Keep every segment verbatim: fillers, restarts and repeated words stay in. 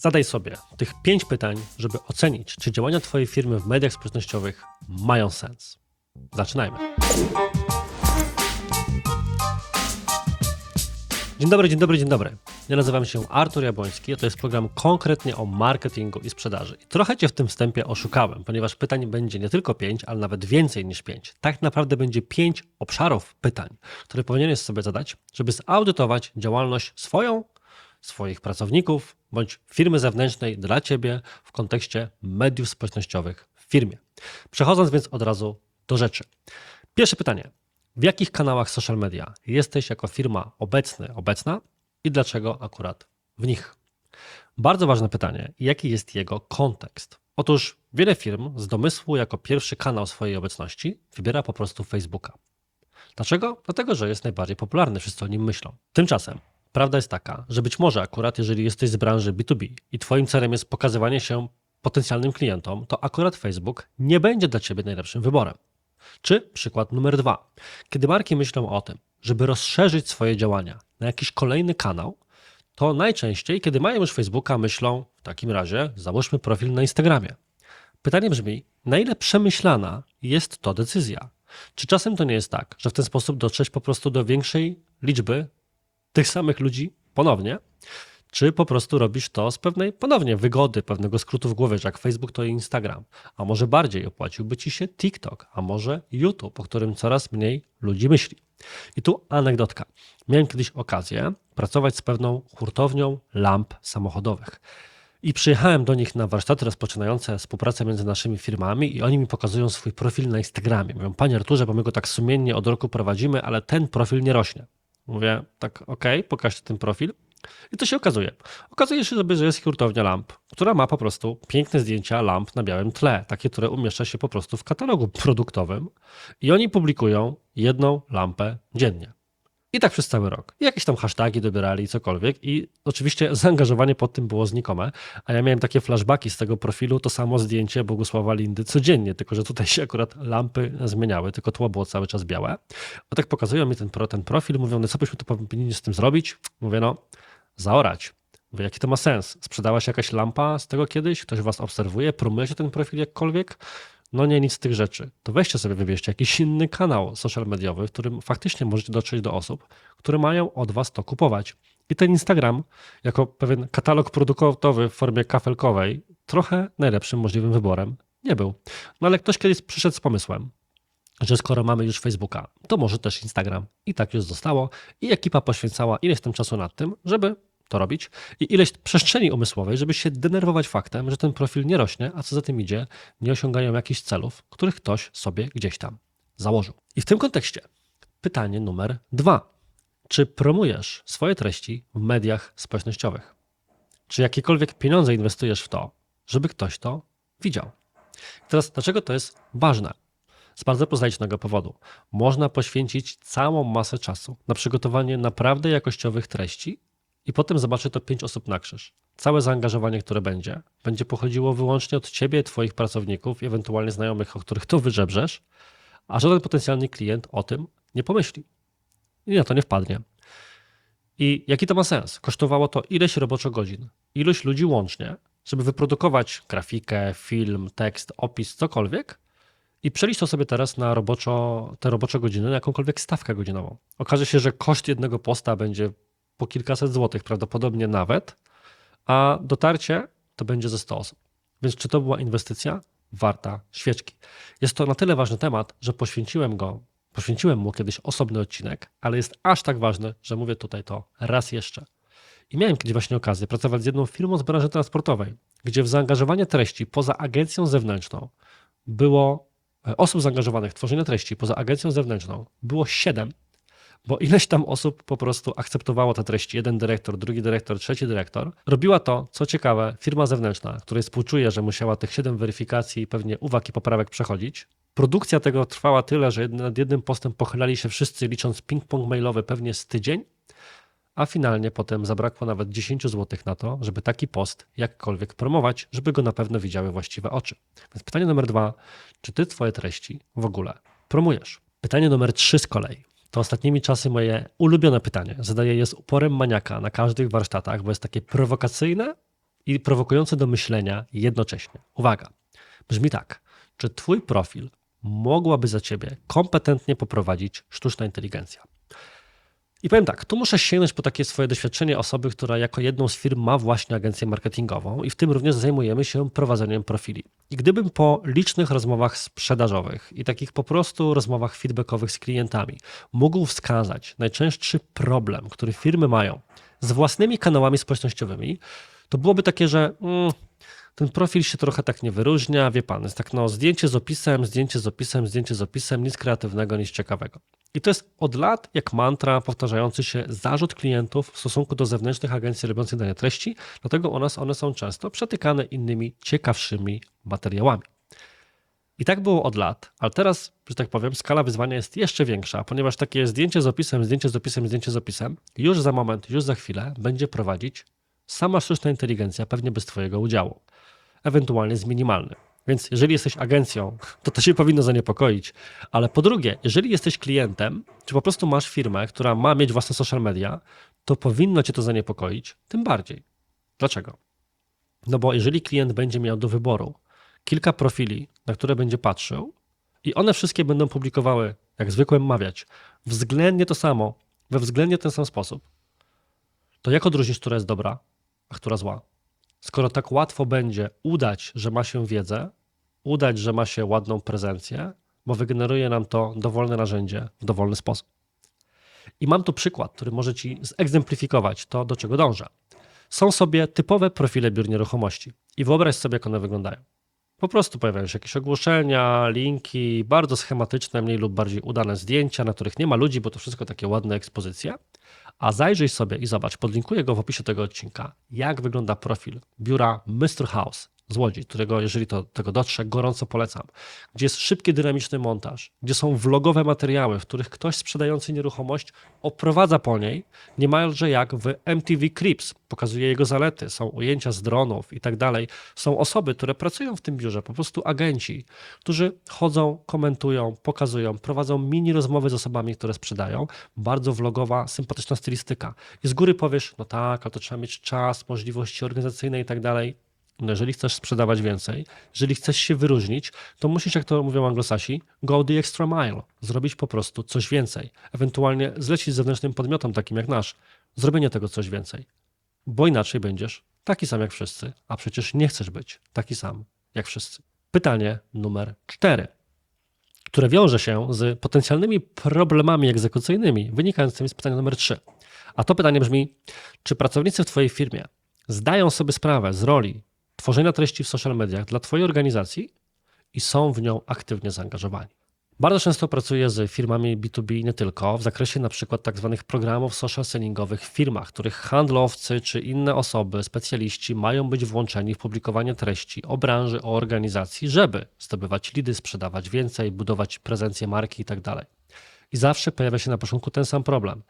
Zadaj sobie tych pięć pytań, żeby ocenić, czy działania Twojej firmy w mediach społecznościowych mają sens. Zaczynajmy. Dzień dobry, dzień dobry, dzień dobry. Ja nazywam się Artur Jabłoński, a to jest program konkretnie o marketingu i sprzedaży. I trochę Cię w tym wstępie oszukałem, ponieważ pytań będzie nie tylko pięć, ale nawet więcej niż pięć. Tak naprawdę będzie pięć obszarów pytań, które powinieneś sobie zadać, żeby zaudytować działalność swoją, swoich pracowników bądź firmy zewnętrznej dla Ciebie w kontekście mediów społecznościowych w firmie. Przechodząc więc od razu do rzeczy. Pierwsze pytanie. W jakich kanałach social media jesteś jako firma obecny, obecna i dlaczego akurat w nich? Bardzo ważne pytanie. Jaki jest jego kontekst? Otóż wiele firm z domysłu jako pierwszy kanał swojej obecności wybiera po prostu Facebooka. Dlaczego? Dlatego, że jest najbardziej popularny, wszyscy o nim myślą. Tymczasem prawda jest taka, że być może akurat jeżeli jesteś z branży B dwa B i Twoim celem jest pokazywanie się potencjalnym klientom, to akurat Facebook nie będzie dla Ciebie najlepszym wyborem. Czy przykład numer dwa. Kiedy marki myślą o tym, żeby rozszerzyć swoje działania na jakiś kolejny kanał, to najczęściej, kiedy mają już Facebooka, myślą w takim razie załóżmy profil na Instagramie. Pytanie brzmi, na ile przemyślana jest to decyzja? Czy czasem to nie jest tak, że w ten sposób dotrzeć po prostu do większej liczby tych samych ludzi ponownie, czy po prostu robisz to z pewnej ponownie wygody, pewnego skrótu w głowie, że jak Facebook to i Instagram, a może bardziej opłaciłby Ci się TikTok, a może YouTube, o którym coraz mniej ludzi myśli. I tu anegdotka. Miałem kiedyś okazję pracować z pewną hurtownią lamp samochodowych. I przyjechałem do nich na warsztaty rozpoczynające współpracę między naszymi firmami i oni mi pokazują swój profil na Instagramie. Mówią, panie Arturze, bo my go tak sumiennie od roku prowadzimy, ale ten profil nie rośnie. Mówię, tak okej, okay, pokażcie ten profil. I to się okazuje. Okazuje się, że jest hurtownia lamp, która ma po prostu piękne zdjęcia lamp na białym tle, takie, które umieszcza się po prostu w katalogu produktowym i oni publikują jedną lampę dziennie. I tak przez cały rok. I jakieś tam hashtagi dobierali, cokolwiek i oczywiście zaangażowanie pod tym było znikome, a ja miałem takie flashbacki z tego profilu, to samo zdjęcie Bogusława Lindy codziennie, tylko że tutaj się akurat lampy zmieniały, tylko tło było cały czas białe. A tak pokazują mi ten, pro, ten profil, mówią, no co byśmy tu powinni z tym zrobić? Mówię, no zaorać. Mówię, jaki to ma sens? Sprzedała się jakaś lampa z tego kiedyś? Ktoś was obserwuje? Promujecie ten profil jakkolwiek? No nie, nic z tych rzeczy. To weźcie sobie, wybierzcie jakiś inny kanał social mediowy, w którym faktycznie możecie dotrzeć do osób, które mają od was to kupować. I ten Instagram, jako pewien katalog produktowy w formie kafelkowej, trochę najlepszym możliwym wyborem nie był. No ale ktoś kiedyś przyszedł z pomysłem, że skoro mamy już Facebooka, to może też Instagram. I tak już zostało. I ekipa poświęcała ileś tam czasu nad tym, żeby to robić i ileś przestrzeni umysłowej, żeby się denerwować faktem, że ten profil nie rośnie, a co za tym idzie, nie osiągają jakichś celów, których ktoś sobie gdzieś tam założył. I w tym kontekście pytanie numer dwa. Czy promujesz swoje treści w mediach społecznościowych? Czy jakiekolwiek pieniądze inwestujesz w to, żeby ktoś to widział? I teraz dlaczego to jest ważne? Z bardzo prozaicznego powodu. Można poświęcić całą masę czasu na przygotowanie naprawdę jakościowych treści i potem zobaczy to pięć osób na krzyż. Całe zaangażowanie, które będzie, będzie pochodziło wyłącznie od ciebie, twoich pracowników i ewentualnie znajomych, o których to wydrzebrzesz, a żaden potencjalny klient o tym nie pomyśli. I na to nie wpadnie. I jaki to ma sens? Kosztowało to ileś roboczo godzin, ilość ludzi łącznie, żeby wyprodukować grafikę, film, tekst, opis, cokolwiek, i przelicz to sobie teraz na roboczo, te robocze godziny, na jakąkolwiek stawkę godzinową. Okaże się, że koszt jednego posta będzie po kilkaset złotych, prawdopodobnie nawet, a dotarcie to będzie ze sto osób. Więc czy to była inwestycja? Warta świeczki. Jest to na tyle ważny temat, że poświęciłem go, poświęciłem mu kiedyś osobny odcinek, ale jest aż tak ważny, że mówię tutaj to raz jeszcze. I miałem kiedyś właśnie okazję pracować z jedną firmą z branży transportowej, gdzie w zaangażowanie treści poza agencją zewnętrzną było osób zaangażowanych w tworzenie treści poza agencją zewnętrzną było siedem, bo ileś tam osób po prostu akceptowało te treści. Jeden dyrektor, drugi dyrektor, trzeci dyrektor. Robiła to, co ciekawe, firma zewnętrzna, której współczuję, że musiała tych siedem weryfikacji i pewnie uwag i poprawek przechodzić. Produkcja tego trwała tyle, że nad jednym postem pochylali się wszyscy, licząc ping-pong mailowy pewnie z tydzień, a finalnie potem zabrakło nawet dziesięć złotych na to, żeby taki post jakkolwiek promować, żeby go na pewno widziały właściwe oczy. Więc pytanie numer dwa, czy ty twoje treści w ogóle promujesz? Pytanie numer trzy z kolei. To ostatnimi czasy moje ulubione pytanie. Zadaję je z uporem maniaka na każdych warsztatach, bo jest takie prowokacyjne i prowokujące do myślenia jednocześnie. Uwaga, brzmi tak, czy twój profil mogłaby za ciebie kompetentnie poprowadzić sztuczna inteligencja? I powiem tak, tu muszę sięgnąć po takie swoje doświadczenie osoby, która jako jedną z firm ma właśnie agencję marketingową i w tym również zajmujemy się prowadzeniem profili. I gdybym po licznych rozmowach sprzedażowych i takich po prostu rozmowach feedbackowych z klientami mógł wskazać najczęstszy problem, który firmy mają z własnymi kanałami społecznościowymi, to byłoby takie, że mm, ten profil się trochę tak nie wyróżnia, wie pan, jest tak no zdjęcie z opisem, zdjęcie z opisem, zdjęcie z opisem, nic kreatywnego, nic ciekawego. I to jest od lat jak mantra powtarzający się zarzut klientów w stosunku do zewnętrznych agencji robiących dane treści, dlatego u nas one są często przetykane innymi ciekawszymi materiałami. I tak było od lat, ale teraz, że tak powiem, skala wyzwania jest jeszcze większa, ponieważ takie zdjęcie z opisem, zdjęcie z opisem, zdjęcie z opisem już za moment, już za chwilę będzie prowadzić sama sztuczna inteligencja, pewnie bez twojego udziału, ewentualnie z minimalnym. Więc jeżeli jesteś agencją, to to się powinno zaniepokoić. Ale po drugie, jeżeli jesteś klientem, czy po prostu masz firmę, która ma mieć własne social media, to powinno cię to zaniepokoić tym bardziej. Dlaczego? No bo jeżeli klient będzie miał do wyboru kilka profili, na które będzie patrzył i one wszystkie będą publikowały, jak zwykłem mawiać, względnie to samo, we względnie ten sam sposób, to jak odróżnisz, która jest dobra, a która zła? Skoro tak łatwo będzie udać, że ma się wiedzę, udać, że ma się ładną prezencję, bo wygeneruje nam to dowolne narzędzie w dowolny sposób. I mam tu przykład, który może ci zegzemplifikować to, do czego dążę. Są sobie typowe profile biur nieruchomości i wyobraź sobie, jak one wyglądają. Po prostu pojawiają się jakieś ogłoszenia, linki, bardzo schematyczne, mniej lub bardziej udane zdjęcia, na których nie ma ludzi, bo to wszystko takie ładne ekspozycje. A zajrzyj sobie i zobacz, podlinkuję go w opisie tego odcinka, jak wygląda profil biura mister House z Łodzi, którego, jeżeli to tego dotrze, gorąco polecam, gdzie jest szybki, dynamiczny montaż, gdzie są vlogowe materiały, w których ktoś sprzedający nieruchomość oprowadza po niej, niemalże jak w M T V Cribs, pokazuje jego zalety, są ujęcia z dronów i tak dalej. Są osoby, które pracują w tym biurze, po prostu agenci, którzy chodzą, komentują, pokazują, prowadzą mini rozmowy z osobami, które sprzedają. Bardzo vlogowa, sympatyczna stylistyka. I z góry powiesz, no tak, ale to trzeba mieć czas, możliwości organizacyjne i tak dalej. No jeżeli chcesz sprzedawać więcej, jeżeli chcesz się wyróżnić, to musisz, jak to mówią anglosasi, go the extra mile, zrobić po prostu coś więcej. Ewentualnie zlecić zewnętrznym podmiotom, takim jak nasz, zrobienie tego coś więcej. Bo inaczej będziesz taki sam jak wszyscy, a przecież nie chcesz być taki sam jak wszyscy. Pytanie numer cztery, które wiąże się z potencjalnymi problemami egzekucyjnymi wynikającymi z pytania numer trzy. A to pytanie brzmi, czy pracownicy w twojej firmie zdają sobie sprawę z roli tworzenia treści w social mediach dla twojej organizacji i są w nią aktywnie zaangażowani. Bardzo często pracuję z firmami B dwa B nie tylko, w zakresie na przykład tak zwanych programów social sellingowych w firmach, których handlowcy czy inne osoby, specjaliści mają być włączeni w publikowanie treści o branży, o organizacji, żeby zdobywać lidy, sprzedawać więcej, budować prezencję marki i tak dalej. I zawsze pojawia się na początku ten sam problem.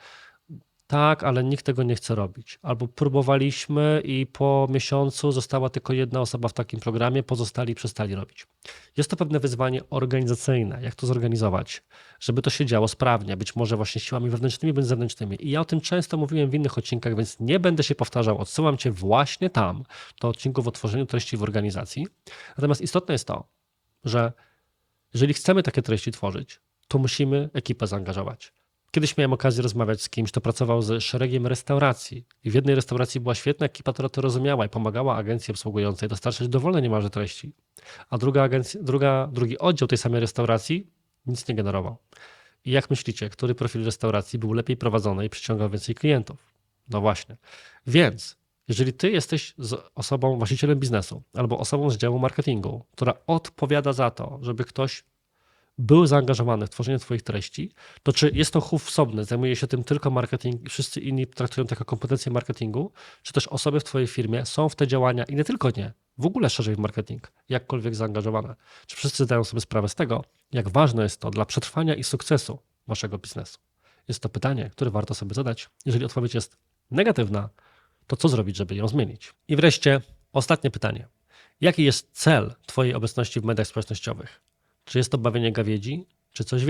Tak, ale nikt tego nie chce robić. Albo próbowaliśmy i po miesiącu została tylko jedna osoba w takim programie, pozostali przestali robić. Jest to pewne wyzwanie organizacyjne, jak to zorganizować, żeby to się działo sprawnie, być może właśnie siłami wewnętrznymi bądź zewnętrznymi. I ja o tym często mówiłem w innych odcinkach, więc nie będę się powtarzał, odsyłam cię właśnie tam, do odcinków o tworzeniu treści w organizacji. Natomiast istotne jest to, że jeżeli chcemy takie treści tworzyć, to musimy ekipę zaangażować. Kiedyś miałem okazję rozmawiać z kimś, kto pracował z szeregiem restauracji i w jednej restauracji była świetna ekipa, która to rozumiała i pomagała agencji obsługującej dostarczać dowolne niemalże treści, a druga agencja, druga, drugi oddział tej samej restauracji nic nie generował. I jak myślicie, który profil restauracji był lepiej prowadzony i przyciągał więcej klientów? No właśnie. Więc jeżeli ty jesteś z osobą, właścicielem biznesu albo osobą z działu marketingu, która odpowiada za to, żeby ktoś był zaangażowany w tworzenie twoich treści, to czy jest to chów wsobny, zajmuje się tym tylko marketing i wszyscy inni traktują to jako kompetencje marketingu, czy też osoby w twojej firmie są w te działania i nie tylko nie, w ogóle szerzej w marketing, jakkolwiek zaangażowane. Czy wszyscy zdają sobie sprawę z tego, jak ważne jest to dla przetrwania i sukcesu waszego biznesu? Jest to pytanie, które warto sobie zadać. Jeżeli odpowiedź jest negatywna, to co zrobić, żeby ją zmienić? I wreszcie ostatnie pytanie. Jaki jest cel twojej obecności w mediach społecznościowych? Czy jest to bawienie gawiedzi, czy coś więcej?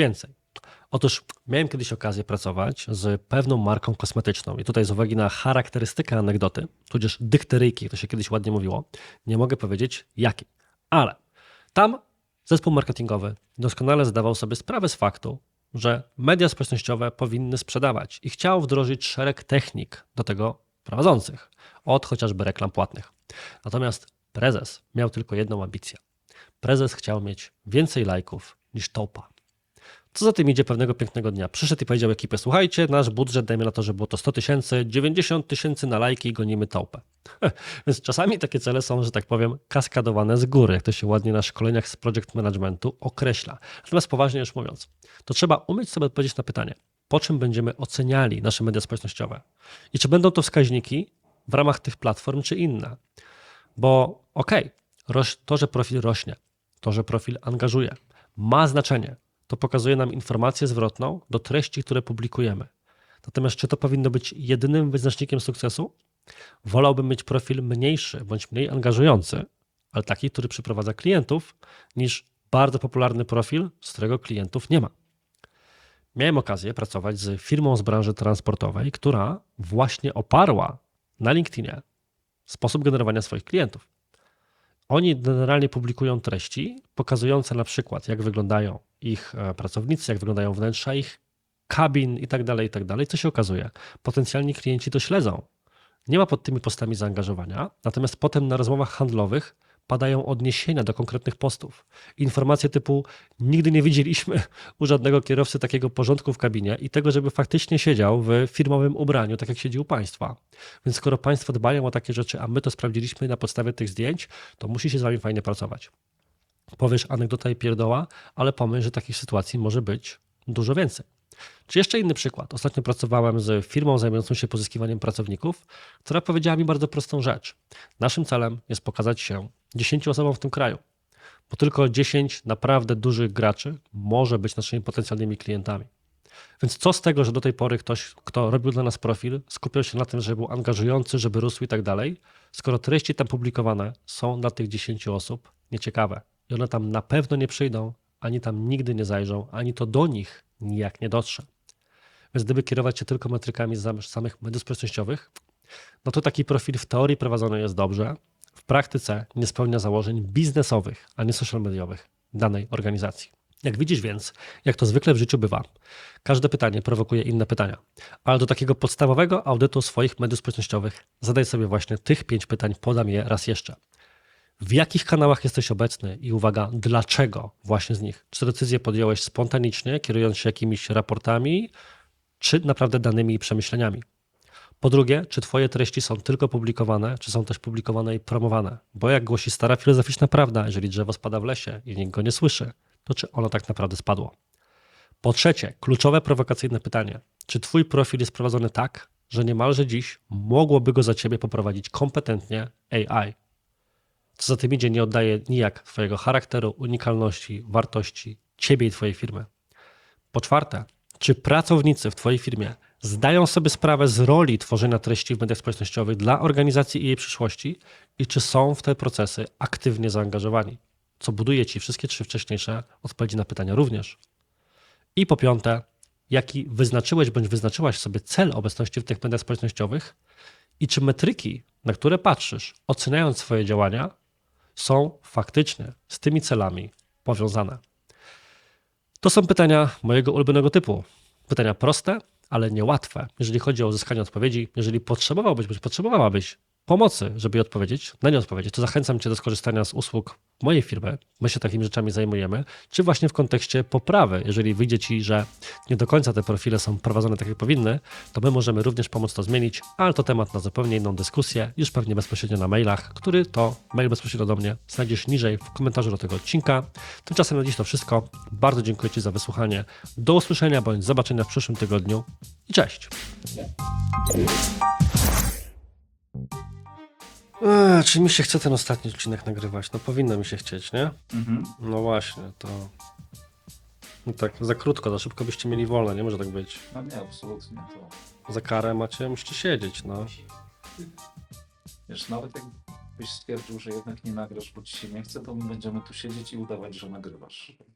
Otóż miałem kiedyś okazję pracować z pewną marką kosmetyczną i tutaj z uwagi na charakterystykę anegdoty, tudzież dykteryjki, jak to się kiedyś ładnie mówiło, nie mogę powiedzieć jaki. Ale tam zespół marketingowy doskonale zdawał sobie sprawę z faktu, że media społecznościowe powinny sprzedawać i chciał wdrożyć szereg technik do tego prowadzących, od chociażby reklam płatnych. Natomiast prezes miał tylko jedną ambicję. Prezes chciał mieć więcej lajków niż topa. Co za tym idzie, pewnego pięknego dnia przyszedł i powiedział ekipie: słuchajcie, nasz budżet dajmy na to, że było to sto tysięcy, dziewięćdziesiąt tysięcy na lajki i gonimy topę. Więc czasami takie cele są, że tak powiem, kaskadowane z góry, jak to się ładnie na szkoleniach z project managementu określa. Natomiast poważnie już mówiąc, to trzeba umieć sobie odpowiedzieć na pytanie, po czym będziemy oceniali nasze media społecznościowe i czy będą to wskaźniki w ramach tych platform, czy inne. Bo okej, okay, to, że profil rośnie, to, że profil angażuje, ma znaczenie. To pokazuje nam informację zwrotną do treści, które publikujemy. Natomiast czy to powinno być jedynym wyznacznikiem sukcesu? Wolałbym mieć profil mniejszy bądź mniej angażujący, ale taki, który przyprowadza klientów, niż bardzo popularny profil, z którego klientów nie ma. Miałem okazję pracować z firmą z branży transportowej, która właśnie oparła na LinkedInie sposób generowania swoich klientów. Oni generalnie publikują treści pokazujące na przykład, jak wyglądają ich pracownicy, jak wyglądają wnętrza ich kabin i tak dalej, i tak dalej. Co się okazuje? Potencjalni klienci to śledzą. Nie ma pod tymi postami zaangażowania, natomiast potem na rozmowach handlowych padają odniesienia do konkretnych postów. Informacje typu: nigdy nie widzieliśmy u żadnego kierowcy takiego porządku w kabinie i tego, żeby faktycznie siedział w firmowym ubraniu, tak jak siedzi u państwa. Więc skoro państwo dbają o takie rzeczy, a my to sprawdziliśmy na podstawie tych zdjęć, to musi się z wami fajnie pracować. Powiesz anegdota i pierdoła, ale pomyśl, że takich sytuacji może być dużo więcej. Czy jeszcze inny przykład. Ostatnio pracowałem z firmą zajmującą się pozyskiwaniem pracowników, która powiedziała mi bardzo prostą rzecz. Naszym celem jest pokazać się dziesięciu osobom w tym kraju, bo tylko dziesięć naprawdę dużych graczy może być naszymi potencjalnymi klientami. Więc co z tego, że do tej pory ktoś, kto robił dla nas profil, skupiał się na tym, żeby był angażujący, żeby rósł i tak dalej, skoro treści tam publikowane są dla tych dziesięciu osób nieciekawe i one tam na pewno nie przyjdą, ani tam nigdy nie zajrzą, ani to do nich nijak nie dotrze. Więc gdyby kierować się tylko metrykami z samych mediów społecznościowych, no to taki profil w teorii prowadzony jest dobrze, w praktyce nie spełnia założeń biznesowych, a nie social mediowych danej organizacji. Jak widzisz więc, jak to zwykle w życiu bywa, każde pytanie prowokuje inne pytania, ale do takiego podstawowego audytu swoich mediów społecznościowych zadaj sobie właśnie tych pięć pytań, podam je raz jeszcze. W jakich kanałach jesteś obecny i uwaga, dlaczego właśnie z nich? Czy decyzje podjąłeś spontanicznie, kierując się jakimiś raportami, czy naprawdę danymi i przemyśleniami? Po drugie, czy twoje treści są tylko publikowane, czy są też publikowane i promowane? Bo jak głosi stara filozoficzna prawda, jeżeli drzewo spada w lesie i nikt go nie słyszy, to czy ono tak naprawdę spadło? Po trzecie, kluczowe prowokacyjne pytanie. Czy twój profil jest prowadzony tak, że niemalże dziś mogłoby go za ciebie poprowadzić kompetentnie A I? Co za tym idzie, nie oddaje nijak twojego charakteru, unikalności, wartości, ciebie i twojej firmy. Po czwarte, czy pracownicy w twojej firmie zdają sobie sprawę z roli tworzenia treści w mediach społecznościowych dla organizacji i jej przyszłości i czy są w te procesy aktywnie zaangażowani, co buduje ci wszystkie trzy wcześniejsze odpowiedzi na pytania również. I po piąte, jaki wyznaczyłeś bądź wyznaczyłaś sobie cel obecności w tych mediach społecznościowych i czy metryki, na które patrzysz, oceniając swoje działania, są faktycznie z tymi celami powiązane. To są pytania mojego ulubionego typu. Pytania proste, ale niełatwe, jeżeli chodzi o uzyskanie odpowiedzi. Jeżeli potrzebowałbyś, bądź potrzebowałabyś pomocy, żeby je odpowiedzieć, na nie odpowiedzieć, to zachęcam cię do skorzystania z usług mojej firmy. My się takimi rzeczami zajmujemy, czy właśnie w kontekście poprawy. Jeżeli wyjdzie ci, że nie do końca te profile są prowadzone tak, jak powinny, to my możemy również pomóc to zmienić, ale to temat na zupełnie inną dyskusję, już pewnie bezpośrednio na mailach, który to mail bezpośrednio do mnie znajdziesz niżej w komentarzu do tego odcinka. Tymczasem na dziś to wszystko. Bardzo dziękuję ci za wysłuchanie. Do usłyszenia bądź zobaczenia w przyszłym tygodniu i cześć! Eee, czy mi się chce ten ostatni odcinek nagrywać? No powinno mi się chcieć, nie? Mhm. No właśnie, to... No tak, za krótko, za szybko byście mieli wolne, nie może tak być. No nie, absolutnie to. Za karę macie, musicie siedzieć, no. Wiesz, nawet jakbyś stwierdził, że jednak nie nagrasz, bo ci się nie chce, to my będziemy tu siedzieć i udawać, że nagrywasz.